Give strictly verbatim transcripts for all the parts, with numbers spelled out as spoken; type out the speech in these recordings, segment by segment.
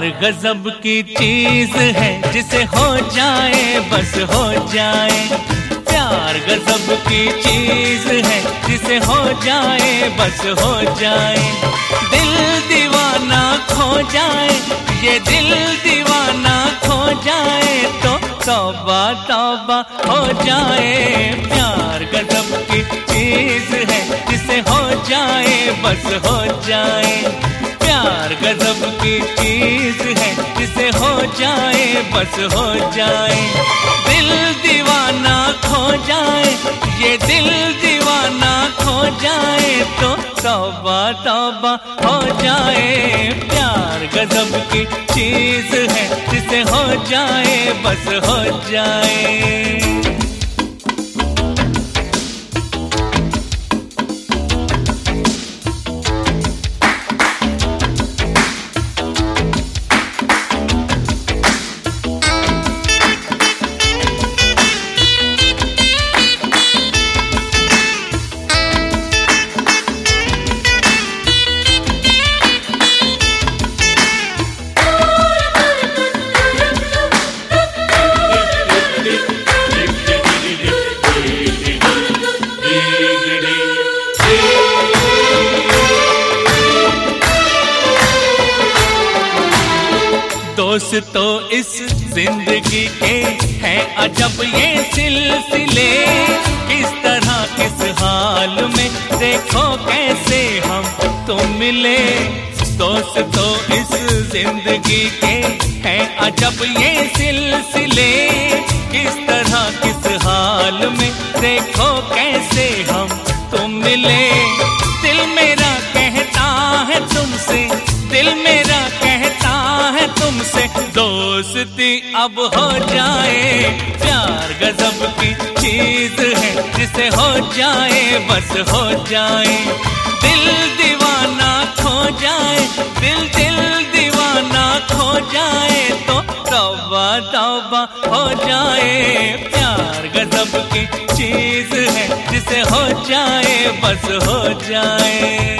गजब की चीज है, जिसे हो जाए बस हो जाए। प्यार गजब की चीज है, जिसे हो जाए बस हो जाए। दिल दीवाना खो जाए, ये दिल दीवाना खो जाए तो तौबा तौबा हो जाए। प्यार गजब की चीज है, जिसे हो जाए बस हो जाए। प्यार गजब की चीज है, जिसे हो जाए बस हो जाए। दिल दीवाना खो जाए, ये दिल दीवाना खो जाए तो तौबा तौबा हो जाए। प्यार गजब की चीज है, जिसे हो जाए बस हो जाए। दोस्त तो इस जिंदगी के हैं अजब ये सिलसिले, किस तरह किस हाल में देखो कैसे हम तुम मिले। दोस्त तो इस जिंदगी के हैं अजब ये सिलसिले, किस तरह किस हाल में देखो कैसे हम तुम मिले। दिल मेरा कहता है तुमसे, दिल मेरा कहता है तुमसे, दोस्ती अब हो जाए। प्यार गजब की चीज है, जिसे हो जाए बस हो जाए। दिल दीवाना खो जाए, दिल दिल दीवाना खो जाए तो तौबा तौबा हो जाए। प्यार गजब की चीज है, जिसे हो जाए बस हो जाए।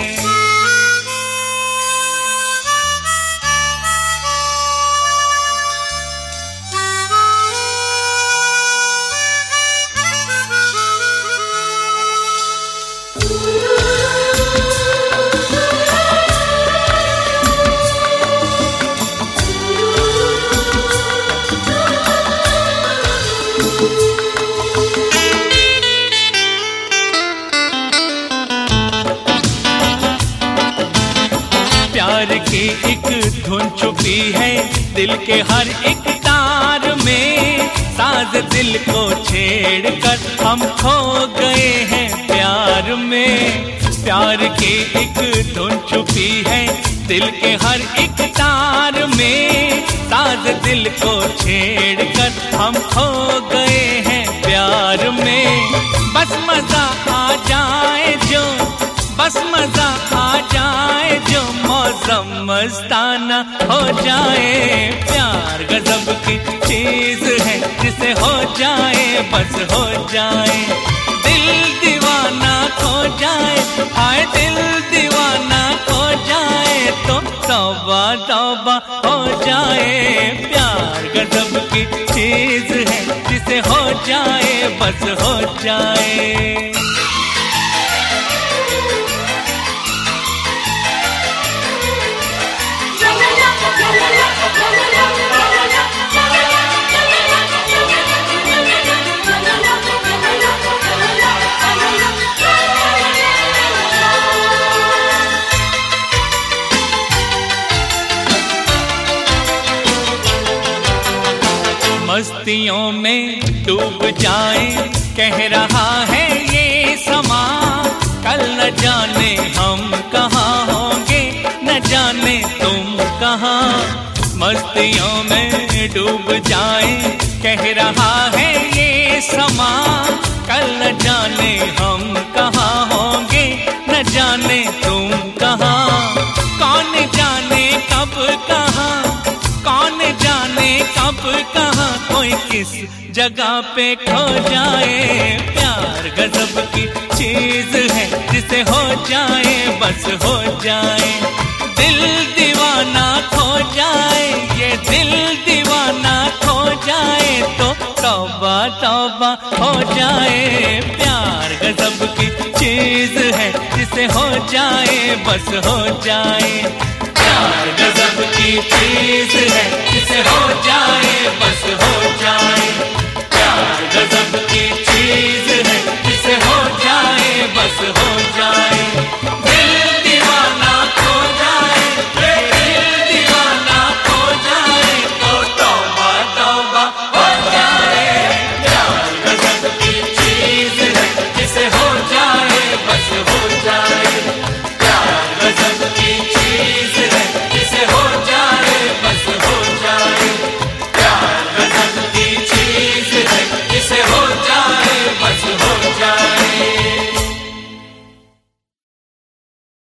प्यार की एक धुन छुपी है दिल के हर एक तार में, साज दिल को छेड़ कर हम खो गए हैं प्यार में। प्यार की एक धुन छुपी है दिल के हर एक तार में, साज दिल को छेड़ कर हम खो गए हैं प्यार में। बस मजा आ जाए जो, बस मजा आ जाए जो, मौसम मस्ताना हो जाए। प्यार गजब की चीज है, जिसे हो जाए बस हो जाए। दिल दीवाना खो जाए, हाय दिल दीवाना खो जाए तो तौबा तौबा हो जाए। प्यार गजब की चीज है, जिसे हो जाए बस हो जाए। मस्तियों में डूब जाए, कह रहा है ये समा, कल न जाने हम कहाँ होंगे, न जाने तुम कहाँ। मस्तियों में डूब जाए, कह रहा है ये समा, कल न जाने हम कहाँ होंगे, न जाने तुम कहाँ। कौन जाने कब कहाँ, कौन जाने कब कहाँ, कोई किस जगह पे खो जाए। प्यार गजब की चीज है, जिसे हो जाए बस हो जाए। दिल दीवाना दीवाना खो जाए, ये दिल दीवाना खो जाए तो तौबा तौबा हो जाए। प्यार गजब की चीज है, जिसे हो जाए बस हो जाए। प्यार गजब की चीज है, जिसे हो जाए बस हो जाए।